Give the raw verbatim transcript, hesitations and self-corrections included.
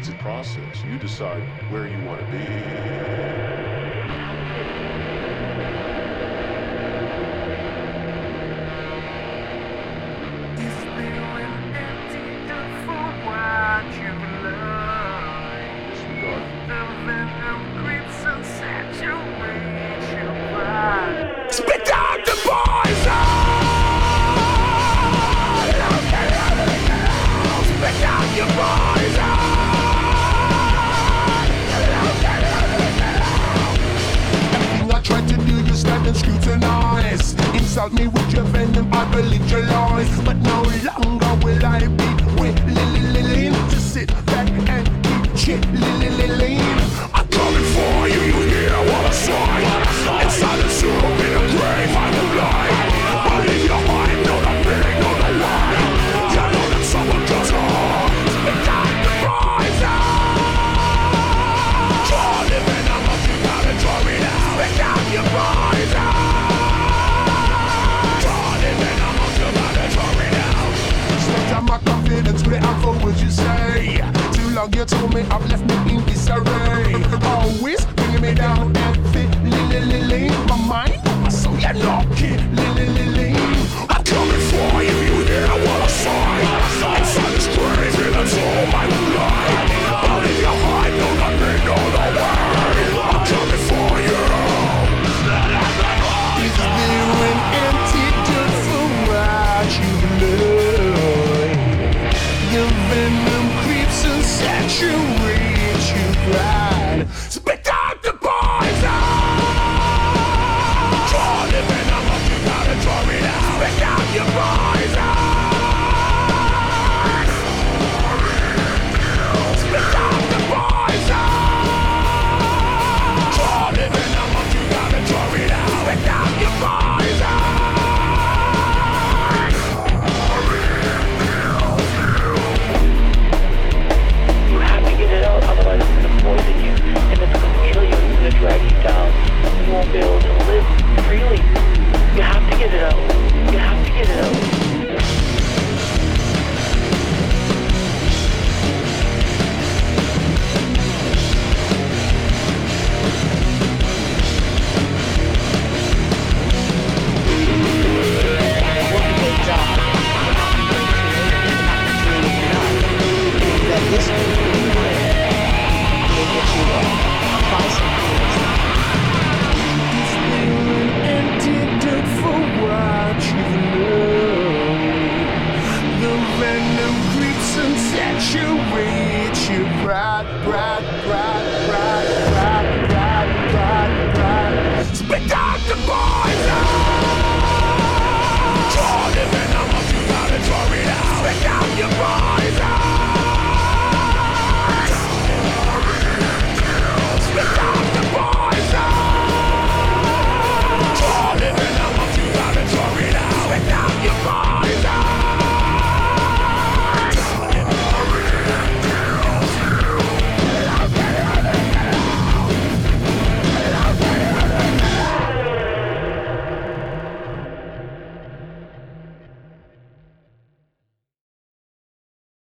It's a process. You decide where you want to be. Spit out the poison! Spit out your poison! Everything I try to do, you stand and scrutinize. Insult me with your venom, I believe your lies. But no longer will I be willing to sit back and keep chilling. I'm coming for you, you hear what I say. Inside the soup in a grave, I will lie. But if you're hiding, no, not feeling, no, no why. You know that someone just wrong. Spit out the poison. Draw the venom up, you gotta draw it out. Spit out your poison. Draw the venom up, you gotta draw it out. Spit out my confidence, put it out for what you say. Too long you told me I've left me in disarray. Always bringing me down and fit, li-li-li-li. My mind, my soul, you're not killing. I'm coming for you, you hear what I say. Inside this crazy, that's all I will lie. But if you're high, no, not me, no, no way. I'm coming for you. Is there an antidote for what you've learned? The venom creeps and saturates your pride. Spit out the poison. Draw the venom up, you gotta draw it out. Spit out your poison. Spit out the poison. Draw the venom up, you gotta draw it out. Spit out your poison. You have to get it out, otherwise it's gonna poison you, and it's gonna kill you, it's gonna drag you down. You won't be able to live freely. You have to get it out. You have to get it out. Antidote for what you've learned. The venom creeps and saturates your pride, pride,